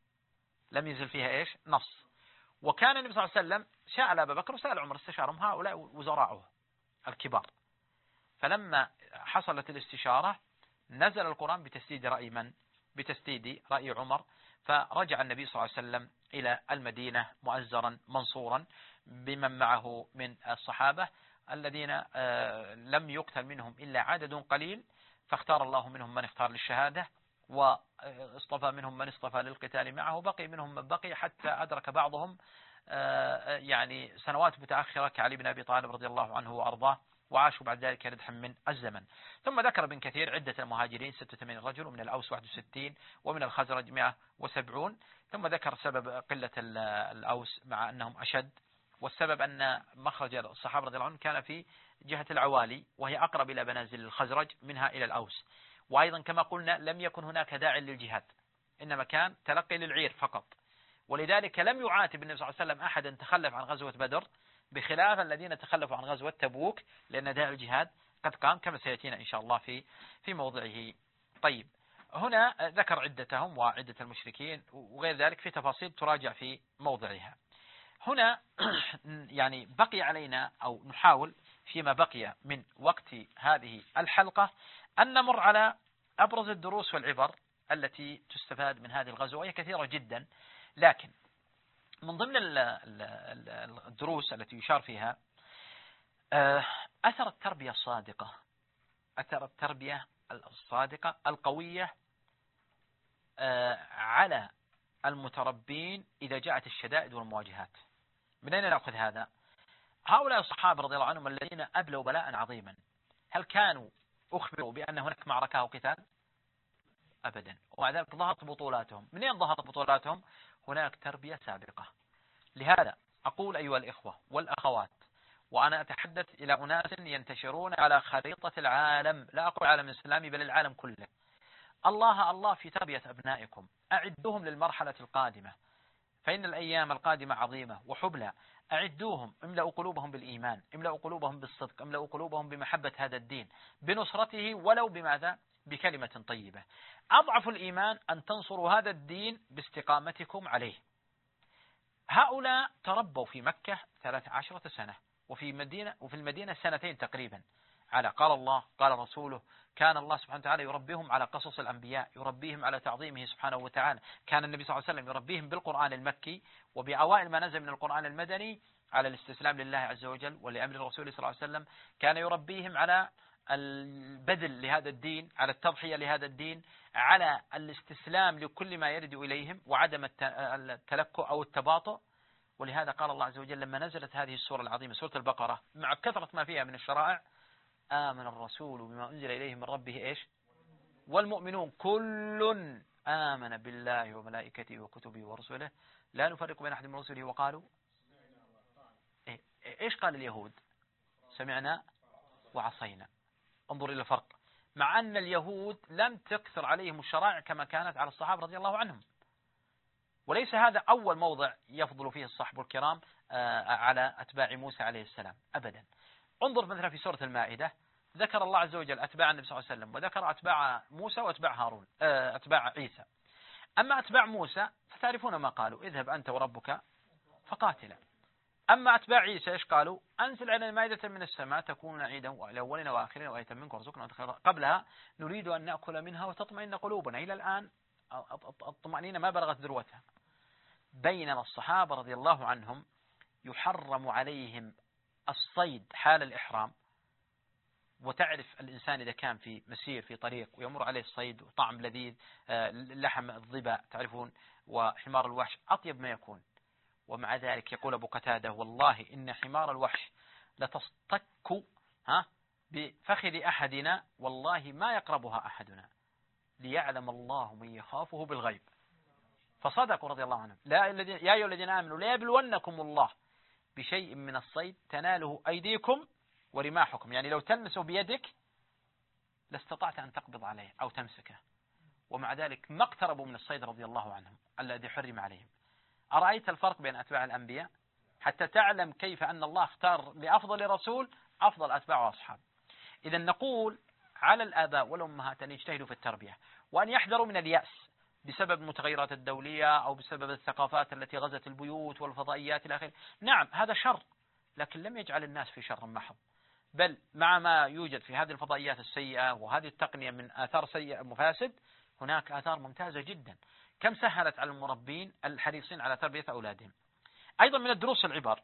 نص. وكان النبي صلى الله عليه وسلم سأل أبا بكر وسأل عمر، استشارهم هؤلاء وزراعه الكبار. فلما حصلت الاستشارة نزل القرآن بتسديد رأي من؟ بتسديد رأي عمر. فرجع النبي صلى الله عليه وسلم إلى المدينة مؤزرا منصورا بمن معه من الصحابة الذين لم يقتل منهم إلا عدد قليل، فاختار الله منهم من اختار للشهادة، واصطفى منهم من اصطفى للقتال معه، بقي منهم من بقي حتى أدرك بعضهم يعني سنوات متأخرة كعلي بن أبي طالب رضي الله عنه وأرضاه، وعاشوا بعد ذلك ردحا من الزمن. ثم ذكر ابن كثير عدة المهاجرين 86 رجل، ومن الأوس 61، ومن الخزرج 170. ثم ذكر سبب قلة الأوس مع أنهم أشد، والسبب أن مخرج الصحابة رضي الله عنهم كان في جهة العوالي، وهي أقرب إلى بنازل الخزرج منها إلى الأوس. وأيضا كما قلنا لم يكن هناك داعي للجهاد، إنما كان تلقي للعير فقط، ولذلك لم يعاتب النبي صلى الله عليه وسلم أحدا تخلف عن غزوة بدر، بخلاف الذين تخلفوا عن غزوة تبوك، لأن داعي الجهاد قد قام كما سيأتينا إن شاء الله في موضعه. طيب، هنا ذكر عدتهم وعدة المشركين وغير ذلك في تفاصيل تراجع في موضعها. هنا يعني بقي علينا أو نحاول فيما بقي من وقت هذه الحلقة أن نمر على أبرز الدروس والعبر التي تستفاد من هذه الغزوة، وهي كثيرة جدا، لكن من ضمن الدروس التي يشار فيها أثر التربية الصادقة القوية على المتربين إذا جاءت الشدائد والمواجهات. من أين نأخذ هذا؟ هؤلاء الصحابة رضي الله عنهم الذين أبلوا بلاء عظيما، هل كانوا أخبروا بأن هناك معركة أو قتال؟ أبدا. ومع ذلك ظهرت بطولاتهم. منين ظهرت بطولاتهم؟ هناك تربية سابقة. لهذا أقول أيها الإخوة والأخوات وأنا أتحدث إلى أناس ينتشرون على خريطة العالم، لا أقول العالم الإسلامي بل العالم كله. الله في تربية أبنائكم، أعدوهم للمرحلة القادمة، فإن الأيام القادمة عظيمة وحبلى. أعدوهم، املأوا قلوبهم بالإيمان، املأوا قلوبهم بالصدق، املأوا قلوبهم بمحبة هذا الدين، بنصرته ولو بماذا؟ بكلمة طيبة. أضعف الإيمان أن تنصروا هذا الدين باستقامتكم عليه. هؤلاء تربوا في مكة 13 سنة، وفي المدينة سنتين تقريبا، على قال الله قال رسوله. كان الله سبحانه وتعالى يربيهم على قصص الأنبياء، يربيهم على تعظيمه سبحانه وتعالى. كان النبي صلى الله عليه وسلم يربيهم بالقرآن المكي، وبأوائل ما نزل من القرآن المدني على الاستسلام لله عز وجل ولأمر الرسول صلى الله عليه وسلم. كان يربيهم على البذل لهذا الدين، على التضحية لهذا الدين، على الاستسلام لكل ما يرد إليهم، وعدم التلكؤ أو التباطؤ. ولهذا قال الله عز وجل لما نزلت هذه السورة العظيمة سورة البقرة، مع كثرة ما فيها من الشرائع: آمن الرسول بما أنزل إليه من ربه إيش؟ والمؤمنون كل آمن بالله وملائكته وكتبه ورسله لا نفرق بين أحد من رسله وقالوا إيش قال اليهود؟ سمعنا وعصينا. انظر إلى الفرق، مع أن اليهود لم تكثر عليهم الشرائع كما كانت على الصحابة رضي الله عنهم. وليس هذا أول موضع يفضل فيه الصحابة الكرام على أتباع موسى عليه السلام أبدا. انظر مثلا في سورة المائدة، ذكر الله عز وجل أتباع النبي صلى الله عليه وسلم، وذكر أتباع موسى وأتباع هارون أتباع عيسى. أما أتباع موسى فتعرفون ما قالوا: اذهب أنت وربك فقاتلا. أما أتباع عيسى إيش قالوا؟ أنزل علينا مائدة من السماء تكون عيدا لأولنا وآخرين وآية منك وارزقنا قبلها نريد أن نأكل منها وتطمئن قلوبنا. إلى الآن الطمأنينة ما بلغت ذروتها. بينما الصحابة رضي الله عنهم يحرم عليهم الصيد حال الإحرام. وتعرف الإنسان إذا كان في مسير في طريق ويمر عليه الصيد وطعم لذيذ، لحم الظباء تعرفون، وحمار الوحش أطيب ما يكون. ومع ذلك يقول أبو قتادة: والله إن حمار الوحش لتصطك بفخذ أحدنا والله ما يقربها أحدنا ليعلم الله من يخافه بالغيب. فصدقوا رضي الله عنهم. يا أيها الذين آمنوا لا يبلونكم الله بشيء من الصيد تناله أيديكم ورماحكم، يعني لو تلمسه بيدك لاستطعت أن تقبض عليه أو تمسكه. ومع ذلك ما اقتربوا من الصيد رضي الله عنهم الذي حرم عليهم. أرأيت الفرق بين أتباع الأنبياء؟ حتى تعلم كيف أن الله اختار لأفضل رسول أفضل أتباع وأصحاب. إذا نقول على الآباء والأمهات أن يجتهدوا في التربية، وأن يحذروا من اليأس بسبب المتغيرات الدولية أو بسبب الثقافات التي غزت البيوت والفضائيات إلى آخره. نعم هذا شر، لكن لم يجعل الناس في شر محض، بل مع ما يوجد في هذه الفضائيات السيئة وهذه التقنية من آثار سيئة مفاسد، هناك آثار ممتازة جدا. كم سهلت على المربين الحريصين على تربية أولادهم. أيضا من الدروس العبر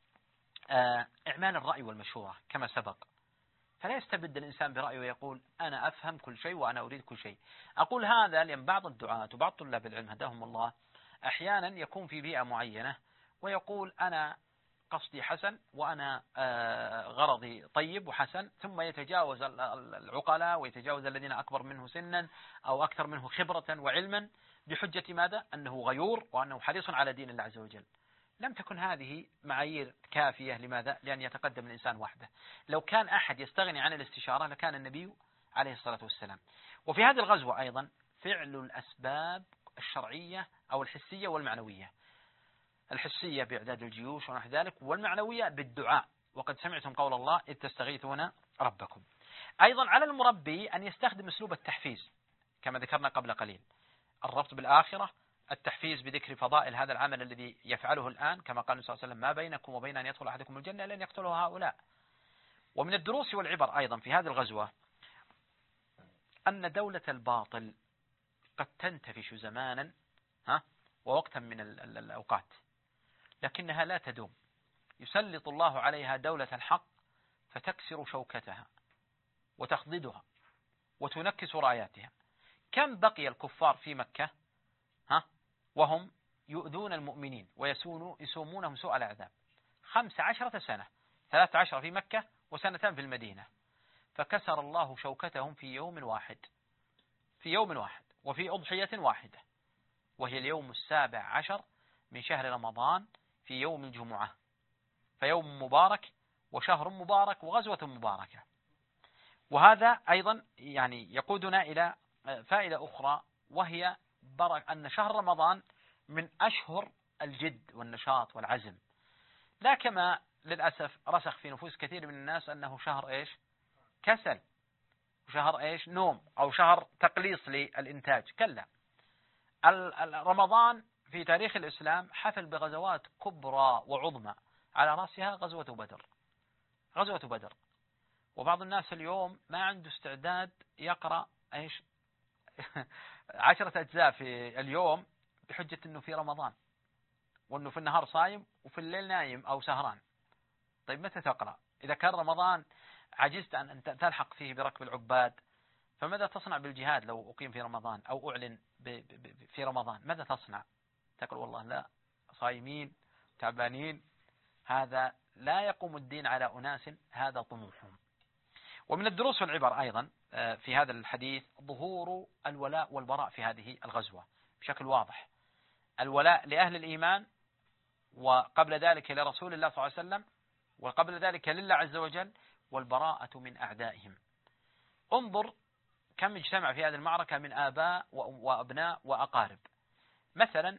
إعمال الرأي والمشورة كما سبق. فلا يستبد الإنسان برأيه ويقول أنا أفهم كل شيء وأنا أريد كل شيء. أقول هذا لأن بعض الدعاة وبعض طلاب العلم هداهم الله أحيانا يكون في بيئة معينة ويقول أنا قصدي حسن وأنا غرضي طيب وحسن، ثم يتجاوز العقلاء ويتجاوز الذين أكبر منه سنا أو أكثر منه خبرة وعلما بحجة ماذا؟ أنه غيور وأنه حريص على دين الله عز وجل. لم تكن هذه معايير كافية. لماذا؟ لأن يتقدم الإنسان وحده. لو كان أحد يستغني عن الاستشارة لكان النبي عليه الصلاة والسلام. وفي هذه الغزوة أيضا فعل الأسباب الشرعية أو الحسية والمعنوية. الحسية بإعداد الجيوش ونحو ذلك، والمعنوية بالدعاء. وقد سمعتم قول الله إذ تستغيثون ربكم. أيضا على المربي أن يستخدم أسلوب التحفيز كما ذكرنا قبل قليل، الربط بالآخرة، التحفيز بذكر فضائل هذا العمل الذي يفعله الآن، كما قال النبي صلى الله عليه وسلم ما بينكم وبين أن يدخل أحدكم الجنة لن يقتله هؤلاء. ومن الدروس والعبر أيضا في هذه الغزوة أن دولة الباطل قد تنتفش زمانا ووقتا من الأوقات، لكنها لا تدوم. يسلط الله عليها دولة الحق فتكسر شوكتها وتخضدها وتنكس راياتها. كم بقي الكفار في مكة وهم يؤذون المؤمنين ويسومونهم سوء العذاب 15 سنة، 13 في مكة وسنتان في المدينة. فكسر الله شوكتهم في يوم واحد، وفي أضحية واحدة، وهي اليوم 17 من شهر رمضان في يوم الجمعة، فيوم مبارك وشهر مبارك وغزوة مباركة. وهذا أيضا يعني يقودنا إلى فائدة أخرى، وهي أن شهر رمضان من أشهر الجد والنشاط والعزم، لا كما للأسف رسخ في نفوس كثير من الناس أنه شهر إيش؟ كسل، شهر إيش؟ نوم، أو شهر تقليص للإنتاج. كلا، رمضان في تاريخ الإسلام حفل بغزوات كبرى وعظمى، على رأسها غزوة بدر. غزوة بدر. وبعض الناس اليوم ما عنده استعداد يقرأ إيش 10 أجزاء في اليوم بحجة أنه في رمضان، وأنه في النهار صايم وفي الليل نايم أو سهران. طيب متى تقرأ؟ إذا كان رمضان عجزت أن تلحق فيه بركب العباد، فماذا تصنع بالجهاد لو أقيم في رمضان أو أعلن في رمضان؟ ماذا تصنع؟ تقول والله لا، صايمين تعبانين. هذا لا يقوم الدين على أناس هذا طموحهم. ومن الدروس والعبر أيضا في هذا الحديث ظهور الولاء والبراء في هذه الغزوة بشكل واضح. الولاء لأهل الإيمان، وقبل ذلك لرسول الله صلى الله عليه وسلم، وقبل ذلك لله عز وجل، والبراءة من أعدائهم. انظر كم اجتمع في هذه المعركة من آباء وأبناء وأقارب. مثلا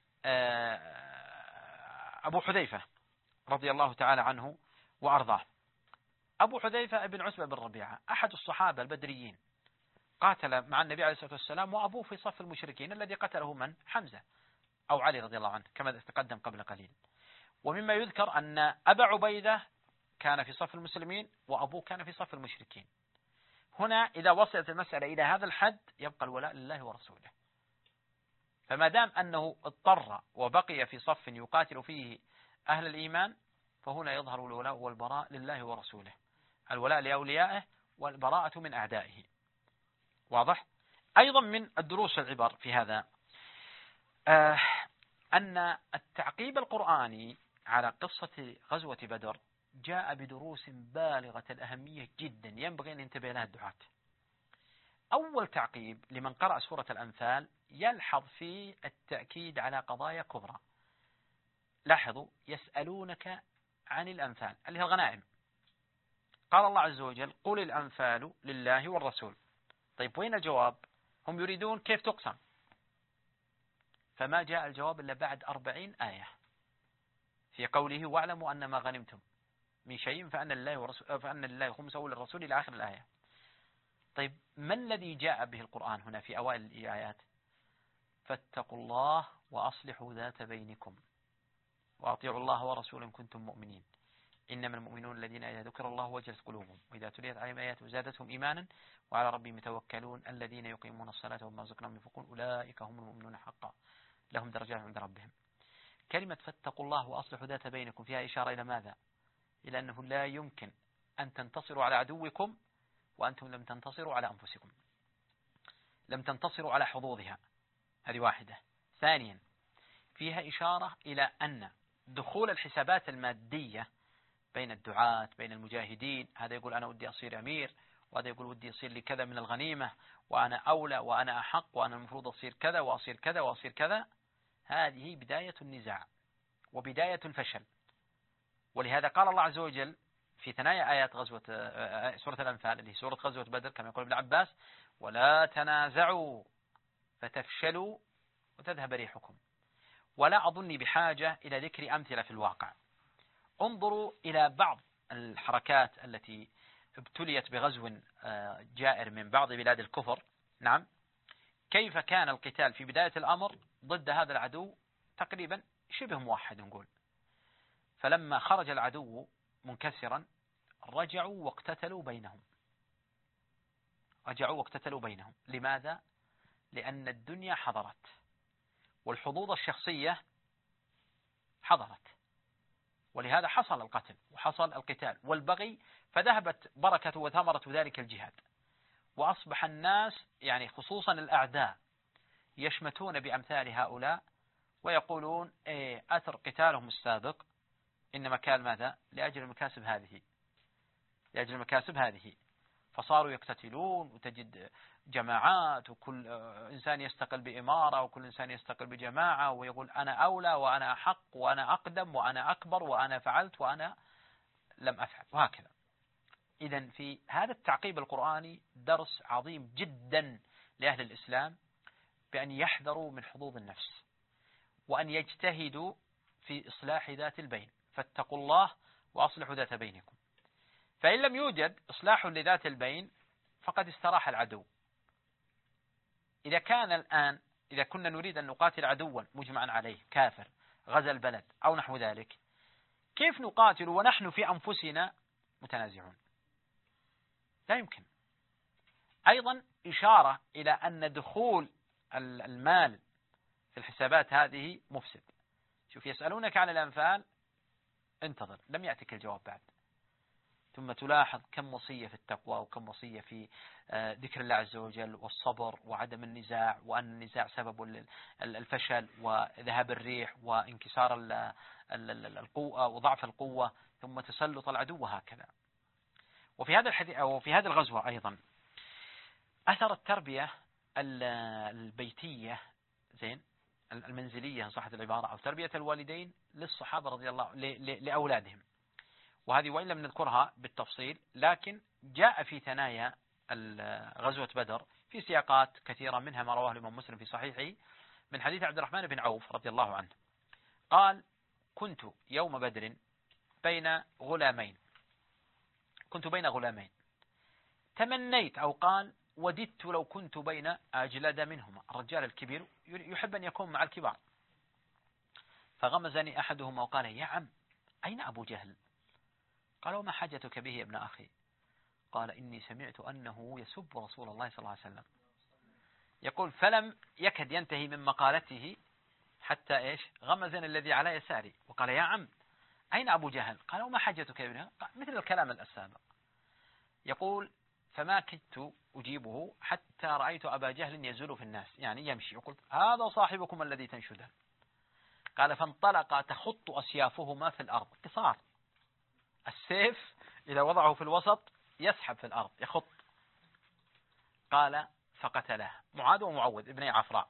أبو حذيفة رضي الله تعالى عنه وأرضاه. أبو حذيفة ابن عتبة بن ربيعة أحد الصحابة البدريين، قاتل مع النبي عليه الصلاة والسلام، وأبوه في صف المشركين الذي قتله من؟ حمزة أو علي رضي الله عنه كما تقدم قبل قليل. ومما يذكر أن أبا عبيدة كان في صف المسلمين وأبوه كان في صف المشركين. هنا إذا وصلت المسألة إلى هذا الحد يبقى الولاء لله ورسوله. فما دام أنه اضطر وبقي في صف يقاتل فيه أهل الإيمان، فهنا يظهر الولاء والبراء لله ورسوله، الولاء لأوليائه والبراءة من أعدائه. واضح؟ أيضا من الدروس العبر في هذا أن التعقيب القرآني على قصة غزوة بدر جاء بدروس بالغة الأهمية جدا ينبغي أن ينتبه لها الدعاة. أول تعقيب لمن قرأ سورة الأنفال يلحظ في التأكيد على قضايا كبرى. لاحظوا، يسألونك عن الأنفال اللي هي الغنائم. قال الله عز وجل قل الأنفال لله والرسول. طيب وين الجواب؟ هم يريدون كيف تقسم، فما جاء الجواب إلا بعد 40 آية في قوله واعلموا أن ما غنمتم من شيء فأن لله خمسه وللرسول إلى آخر الآية. طيب ما الذي جاء به القرآن هنا في أوائل الآيات؟ فاتقوا الله وأصلحوا ذات بينكم وأطيعوا الله ورسوله إن كنتم مؤمنين إنما المؤمنون الذين إذا ذكر الله وجلت قلوبهم وإذا تليت عليهم آياته زادتهم إيمانا وعلى ربهم يتوكلون الذين يقيمون الصلاة ومما رزقناهم ينفقون أولئك هم المؤمنون حقا لهم درجات عند ربهم. كلمة فاتقوا الله وأصلحوا ذات بينكم فيها إشارة إلى ماذا؟ إلى أنه لا يمكن أن تنتصروا على عدوكم وأنتم لم تنتصروا على أنفسكم، لم تنتصروا على حظوظها. هذه واحدة. ثانيا فيها إشارة إلى أن دخول الحسابات المادية بين الدعاة بين المجاهدين، هذا يقول أنا ودي أصير أمير، وهذا يقول ودي يصير لي كذا من الغنيمة، وأنا أولى وأنا أحق وأنا المفروض أصير كذا وأصير كذا وأصير كذا، هذه بداية النزاع وبداية الفشل. ولهذا قال الله عز وجل في ثنايا آيات غزوة سورة الأنفال اللي هي سورة غزوة بدر كما يقول ابن عباس ولا تنازعوا فتفشلوا وتذهب ريحكم. ولا أظني بحاجة إلى ذكر أمثلة في الواقع. انظروا إلى بعض الحركات التي ابتليت بغزو جائر من بعض بلاد الكفر. نعم، كيف كان القتال في بداية الأمر ضد هذا العدو تقريبا شبه موحد نقول، فلما خرج العدو منكسرا رجعوا واقتتلوا بينهم. رجعوا واقتتلوا بينهم. لماذا؟ لأن الدنيا حضرت والحظوظ الشخصية حضرت، ولهذا حصل القتل وحصل القتال والبغي، فذهبت بركة وثمرة ذلك الجهاد. وأصبح الناس يعني خصوصا الأعداء يشمتون بأمثال هؤلاء ويقولون أثر قتالهم السابق إنما كان ماذا؟ لأجل المكاسب هذه، لأجل المكاسب هذه، فصاروا يقتتلون وتجد جماعات وكل إنسان يستقل بإمارة وكل إنسان يستقل بجماعة ويقول أنا أولى وأنا أحق وأنا أقدم وأنا أكبر وأنا فعلت وأنا لم أفعل، وهكذا. إذن في هذا التعقيب القرآني درس عظيم جدا لأهل الإسلام بأن يحذروا من حظوظ النفس، وأن يجتهدوا في إصلاح ذات البين، فاتقوا الله وأصلحوا ذات بينكم. فإن لم يوجد إصلاح لذات البين فقد استراح العدو. إذا كان الآن إذا كنا نريد أن نقاتل عدوا مجمعا عليه كافر غزا البلد أو نحو ذلك، كيف نقاتل ونحن في أنفسنا متنازعون؟ لا يمكن. أيضا إشارة إلى أن دخول المال في الحسابات هذه مفسد. شوف، يسألونك عن الأنفال، انتظر، لم يأتك الجواب بعد. ثم تلاحظ كم وصية في التقوى وكم وصية في ذكر الله عز وجل والصبر وعدم النزاع، وأن النزاع سبب الفشل وذهاب الريح وانكسار القوة وضعف القوة، ثم تسلط العدو، وهكذا. وفي هذا الحديث أو في هذه الغزوة أيضا أثر التربية البيتية المنزلية، صحة العبارة، أو تربية الوالدين للصحابة رضي الله لأولادهم. وهذه وإن لم نذكرها بالتفصيل، لكن جاء في ثنايا غزوة بدر في سياقات كثيرة، منها ما رواه الإمام مسلم في صحيحه من حديث عبد الرحمن بن عوف رضي الله عنه قال: كنت يوم بدر بين غلامين، تمنيت أو قال وددت لو كنت بين أجلد منهما. الرجال الكبير يحب أن يكون مع الكبار. فغمزني أحدهما وقال: يا عم، أين أبو جهل؟ قال: وما حاجتك به يا ابن أخي؟ قال: إني سمعت أنه يسب رسول الله صلى الله عليه وسلم. يقول: فلم يكد ينتهي من مقالته حتى غمزني الذي على يساري وقال: يا عم، أين أبو جهل؟ قال: وما حاجتك يا ابن أخي؟ مثل الكلام السابق. يقول: فما كدت أجيبه حتى رأيت أبا جهل يزول في الناس، يعني يمشي، يقول: هذا صاحبكم الذي تنشده. قال: فانطلق تخط أسيافهما في الأرض، قصار، السيف إذا وضعه في الوسط يسحب في الأرض، يخط. قال: فقتله معاذ ومعوذ ابن عفراء،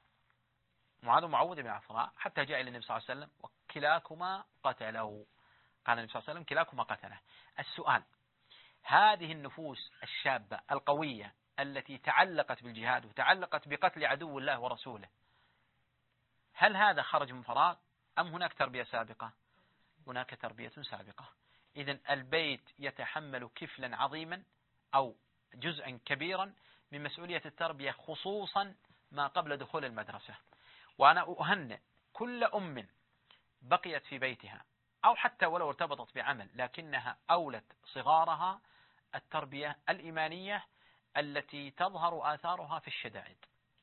حتى جاء إلى النبي صلى الله عليه وسلم وكلاكما قتله. قال النبي صلى الله عليه وسلم: كلاكما قتله. السؤال: هذه النفوس الشابة القوية التي تعلقت بالجهاد وتعلقت بقتل عدو الله ورسوله، هل هذا خرج من فراغ أم هناك تربية سابقة؟ هناك تربية سابقة. إذن البيت يتحمل كفلا عظيما أو جزءا كبيرا من مسؤولية التربية، خصوصا ما قبل دخول المدرسة. وأنا أهنئ كل أم بقيت في بيتها أو حتى ولو ارتبطت بعمل لكنها أولت صغارها التربية الإيمانية التي تظهر آثارها في الشدائد.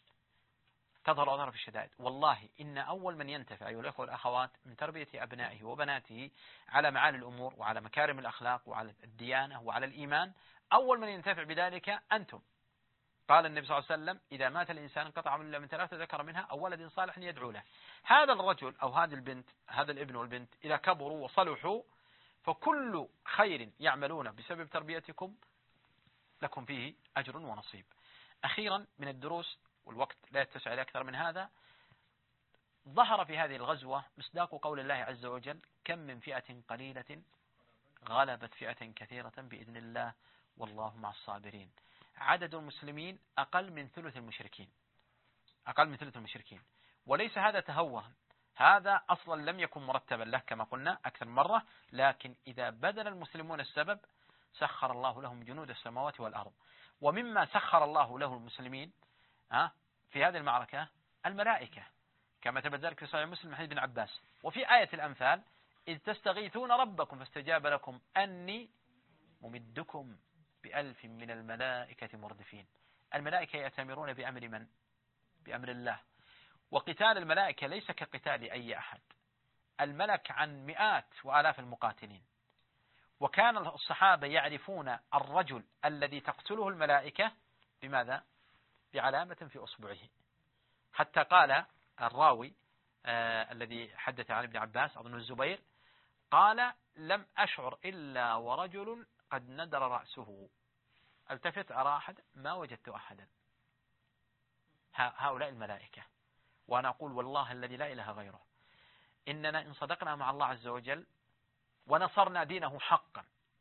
والله إن أول من ينتفع أيها الأخوة والأخوات من تربية أبنائه وبناته على معالي الأمور وعلى مكارم الأخلاق وعلى الديانة وعلى الإيمان، أول من ينتفع بذلك أنتم. قال النبي صلى الله عليه وسلم: إذا مات الإنسان انقطع عمله إلا من ثلاثة، ذكر منها أو ولد صالح يدعو له. هذا الرجل أو هذه البنت، هذا الابن والبنت، إذا كبروا وصلحوا فكل خير يعملون بسبب تربيتكم لكم فيه أجر ونصيب. أخيرا من الدروس، والوقت لا يتسع أكثر من هذا، ظهر في هذه الغزوة مصداق قول الله عز وجل: كم من فئة قليلة غلبت فئة كثيرة بإذن الله والله مع الصابرين. عدد المسلمين أقل من ثلث المشركين، وليس هذا تهوها، هذا أصلا لم يكن مرتبا له كما قلنا أكثر من مرة، لكن إذا بذل المسلمون السبب سخر الله لهم جنود السماوات والأرض. ومما سخر الله له المسلمين في هذه المعركة الملائكة، كما ثبت ذلك في صحيح مسلم حديث ابن عباس. وفي آية الأنفال: إذ تستغيثون ربكم فاستجاب لكم أني ممدكم ب1000 من الملائكة مردفين. الملائكة يأتمرون بأمر من؟ بأمر الله. وقتال الملائكة ليس كقتال أي أحد، الملك عن مئات وآلاف المقاتلين. وكان الصحابة يعرفون الرجل الذي تقتله الملائكة بماذا؟ بعلامة في أصبعه. حتى قال الراوي الذي حدث عن ابن عباس أظن الزبير قال: لم أشعر إلا ورجل قد ندر رأسه، التفت أرى أحد ما وجدت أحدا. هؤلاء الملائكة. وأنا أقول والله الذي لا إله غيره، إننا إن صدقنا مع الله عز وجل ونصرنا دينه حقا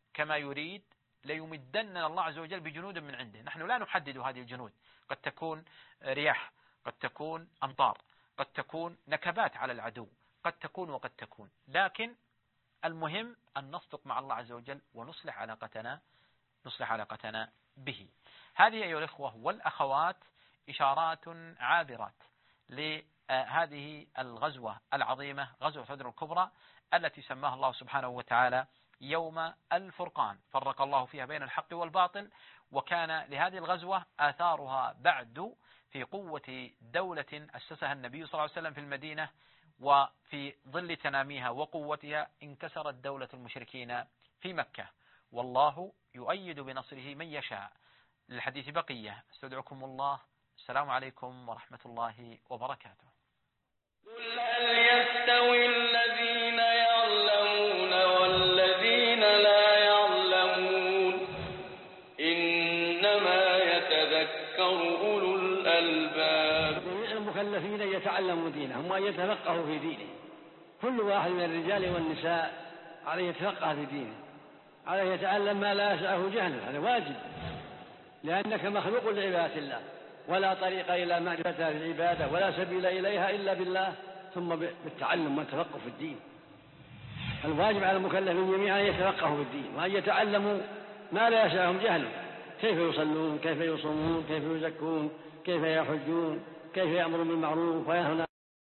كما يريد ليمدننا الله عز وجل بجنود من عنده. نحن لا نحدد هذه الجنود، قد تكون رياح، قد تكون أمطار، قد تكون نكبات على العدو، قد تكون وقد تكون، لكن المهم أن نصدق مع الله عز وجل ونصلح علاقتنا به. هذه أيها الإخوة والأخوات إشارات عابرات لهذه الغزوة العظيمة، غزوة بدر الكبرى، التي سماها الله سبحانه وتعالى يوم الفرقان، فرق الله فيها بين الحق والباطل. وكان لهذه الغزوة آثارها بعد في قوة دولة أسسها النبي صلى الله عليه وسلم في المدينة، وفي ظل تناميها وقوتها انكسرت دولة المشركين في مكة، والله يؤيد بنصره من يشاء. للحديث بقية، استودعكم الله، السلام عليكم ورحمة الله وبركاته. قل هل يستوي الذين يعلمون والذين لا يعلمون إنما يتذكر أولو الألباب. جميع المكلفين يتعلموا دينهم وأن يتفقهوا في دينه. كل واحد من الرجال والنساء عليه يتفقه في دينه، عليه يتعلم ما لا يسعه جهله، هذا واجب، لأنك مخلوق لعبادة الله، ولا طريق إلى معرفتها في العبادة ولا سبيل إليها إلا بالله، ثم بالتعلم والتفقه في الدين. الواجب على المكلفين جميعا أن يتفقهوا في الدين وأن يتعلموا ما لا يسعهم جهله، كيف يصلون، كيف يصومون، كيف يزكون، كيف يحجون، كيف يأمرون بالمعروف وينهون